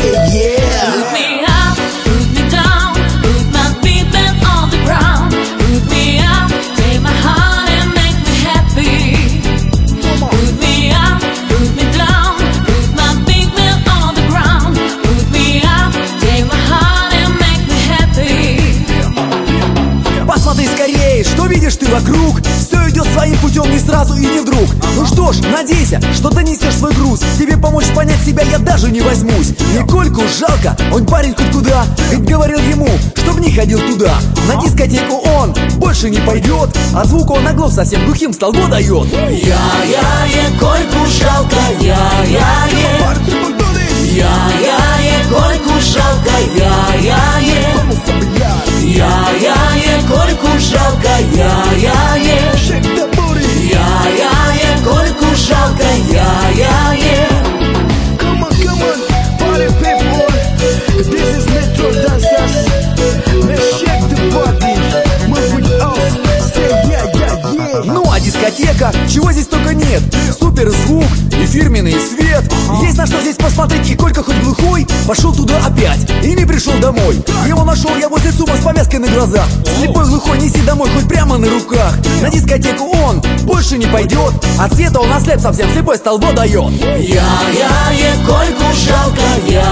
say yeah. Put me up, put me down, put my feet back on the ground. Put me up, take my heart and make me happy. Put me up, put me down, put my feet back on the ground. Put me up, take my heart and make me happy. Посмотри скорее, что видишь ты вокруг. Все идет своим путем не сразу и не вдруг. Ну что ж, надейся, что донесешь свой груз. Тебе помочь понять себя я даже не возьмусь. Никольку жалко, он парень хоть куда. Ведь говорил ему, чтоб не ходил туда. На дискотеку он больше не пойдет. От звука он оглох, совсем глухим стал, дает. Кольку жалко, Кольку жалко, Кольку жалко, Shake the booty. Кольку жалко, Come on, party people. This is Metro Dancers. Let's shake the body. Move with us. Say yeah, yeah, yeah. Ну а дискотека, чего здесь только нет. Супер звук и фирменный свет. Есть на что здесь посмотреть, и Колька хоть глухой пошел туда опять и не пришел домой. Его нашел я возле ЦУМа с повязкой на глазах. Слепой глухой, неси домой хоть прямо на руках. На дискотеку он больше не пойдет. От света он ослеп совсем, слепой стал, дает. Кольку жалко,